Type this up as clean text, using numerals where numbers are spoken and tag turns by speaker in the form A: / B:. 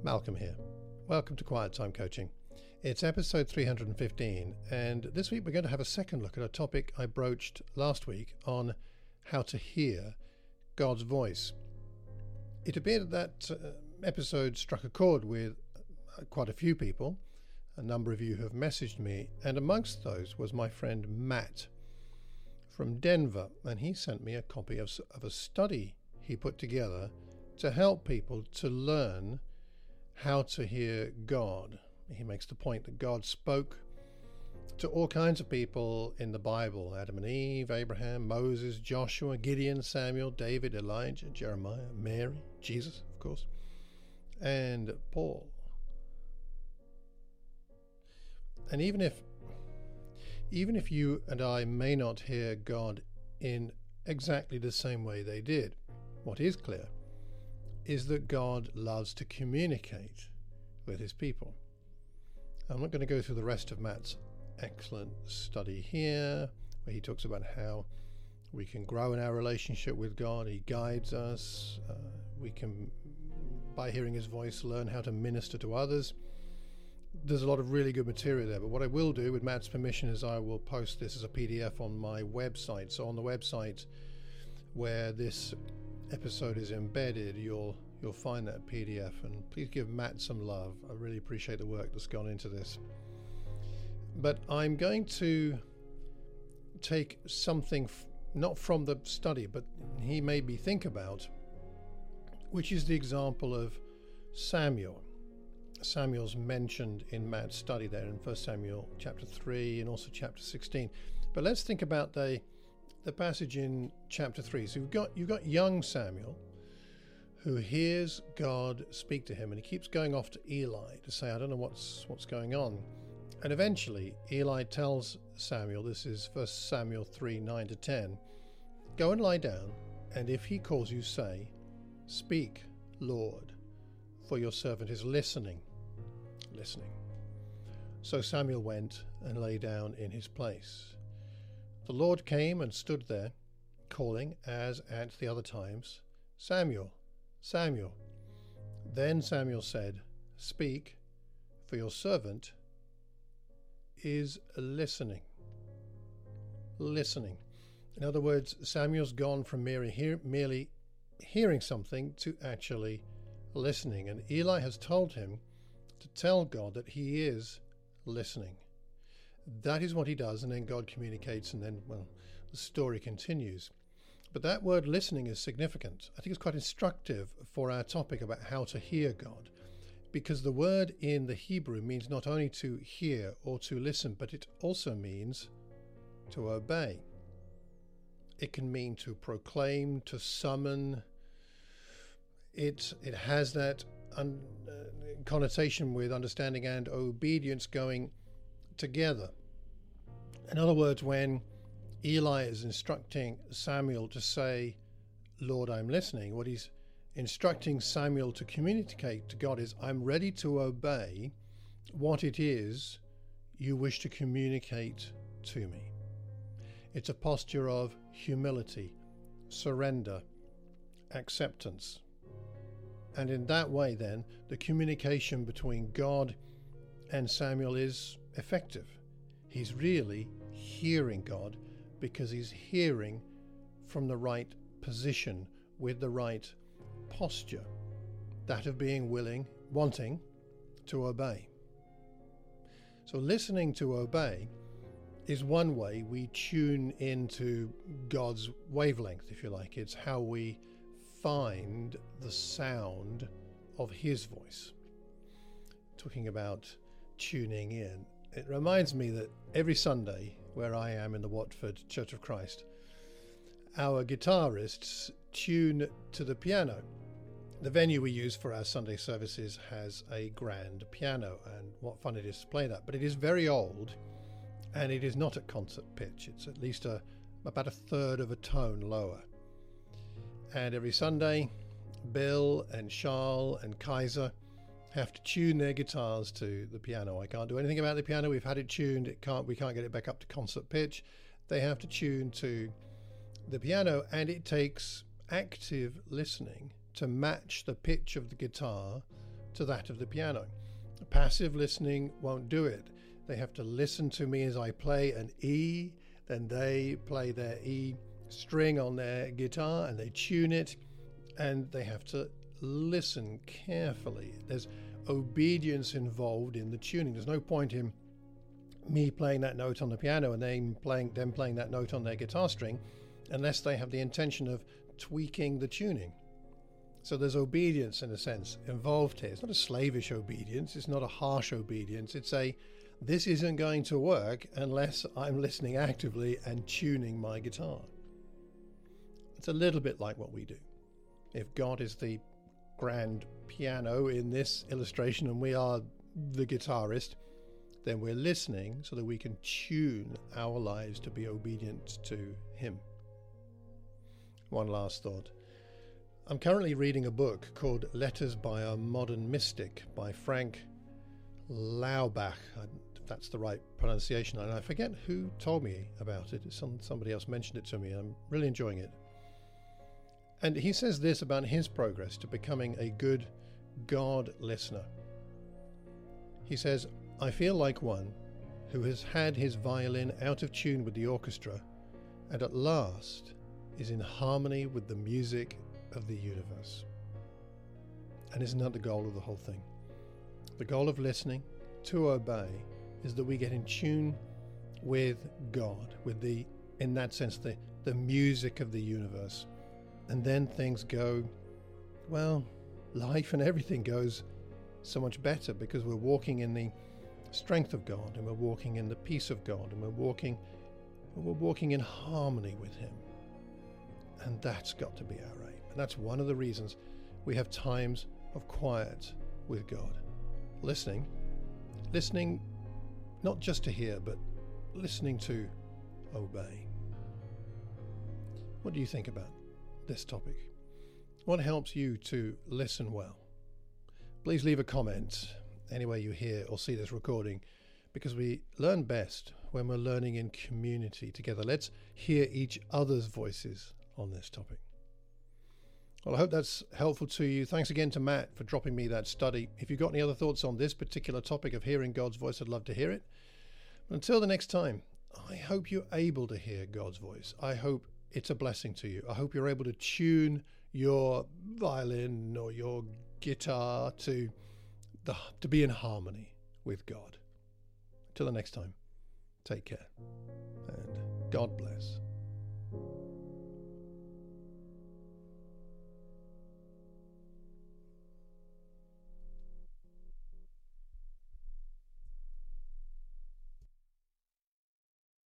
A: Malcolm here. Welcome to Quiet Time Coaching. It's episode 315, and this week we're going to have a second look at a topic I broached last week on how to hear God's voice. It appeared that episode struck a chord with quite a few people. A number of you have messaged me, and amongst those was my friend Matt from Denver, and he sent me a copy of a study he put together to help people to learn how to hear God. He makes the point that God spoke to all kinds of people in the Bible: Adam and Eve, Abraham, Moses, Joshua, Gideon, Samuel, David, Elijah, Jeremiah, Mary, Jesus, of course, and Paul. And even if you and I may not hear God in exactly the same way they did, what is clear is that God loves to communicate with his people. I'm not going to go through the rest of Matt's excellent study here, where he talks about how we can grow in our relationship with God. He guides us. We can, by hearing his voice, learn how to minister to others. There's a lot of really good material there, but what I will do, with Matt's permission, is I will post this as a PDF on my website. So on the website where this episode is embedded, you'll find that PDF, and please give Matt some love. I really appreciate the work that's gone into this. But I'm going to take something not from the study, but he made me think about, which is the example of Samuel. Samuel's mentioned in Matt's study there in 1 Samuel chapter 3 and also chapter 16. But let's think about the passage in chapter 3. So you've got young Samuel who hears God speak to him, and he keeps going off to Eli to say, I don't know what's going on. And eventually Eli tells Samuel, this is 1 Samuel 3, 9 to 10, go and lie down, and if he calls you, say, speak, Lord, for your servant is listening. So Samuel went and lay down in his place. The Lord came and stood there, calling, as at the other times, Samuel, Samuel. Then Samuel said, speak, for your servant is listening. In other words, Samuel's gone from merely hearing something to actually listening. And Eli has told him to tell God that he is listening. That is what he does, and then God communicates, and then, the story continues. But that word listening is significant. I think it's quite instructive for our topic about how to hear God, because the word in the Hebrew means not only to hear or to listen, but it also means to obey. It can mean to proclaim, to summon. It has that connotation with understanding and obedience going together. In other words, when Eli is instructing Samuel to say, Lord, I'm listening, what he's instructing Samuel to communicate to God is, I'm ready to obey what it is you wish to communicate to me. It's a posture of humility, surrender, acceptance. And in that way, then, the communication between God and Samuel is effective. He's really hearing God because he's hearing from the right position with the right posture, that of being wanting to obey. So listening to obey is one way we tune into God's wavelength, if you like. It's how we find the sound of his voice. Talking about tuning in, it reminds me that every Sunday, where I am in the Watford Church of Christ, our guitarists tune to the piano. The venue we use for our Sunday services has a grand piano, and what fun it is to play that. But it is very old, and it is not at concert pitch. It's at least about a third of a tone lower. And every Sunday, Bill and Charles and Kaiser have to tune their guitars to the piano. I can't do anything about the piano. We've had it tuned. We can't get it back up to concert pitch. They have to tune to the piano, and it takes active listening to match the pitch of the guitar to that of the piano. Passive listening won't do it. They have to listen to me as I play an E, then they play their E string on their guitar and they tune it, and they have to listen carefully. There's obedience involved in the tuning. There's no point in me playing that note on the piano and them playing that note on their guitar string unless they have the intention of tweaking the tuning. So there's obedience, in a sense, involved here. It's not a slavish obedience. It's not a harsh obedience. It's this isn't going to work unless I'm listening actively and tuning my guitar. It's a little bit like what we do. If God is the grand piano in this illustration and we are the guitarist, then we're listening so that we can tune our lives to be obedient to Him. One last thought. I'm currently reading a book called Letters by a Modern Mystic by Frank Laubach. If that's the right pronunciation. And I forget who told me about it. Somebody else mentioned it to me. I'm really enjoying it. And he says this about his progress to becoming a good God listener. He says, I feel like one who has had his violin out of tune with the orchestra and at last is in harmony with the music of the universe. And isn't that the goal of the whole thing? The goal of listening to obey is that we get in tune with God, with in that sense, the music of the universe. And then things go, well, life and everything goes so much better because we're walking in the strength of God and we're walking in the peace of God and we're walking in harmony with Him. And that's got to be our aim. And that's one of the reasons we have times of quiet with God. Listening not just to hear, but listening to obey. What do you think about this topic? What helps you to listen well? Please leave a comment anywhere you hear or see this recording, because we learn best when we're learning in community together. Let's hear each other's voices on this topic. Well, I hope that's helpful to you. Thanks again to Matt for dropping me that study. If you've got any other thoughts on this particular topic of hearing God's voice, I'd love to hear it. But until the next time, I hope you're able to hear God's voice. I hope it's a blessing to you. I hope you're able to tune your violin or your guitar to be in harmony with God. Till the next time, take care and God bless.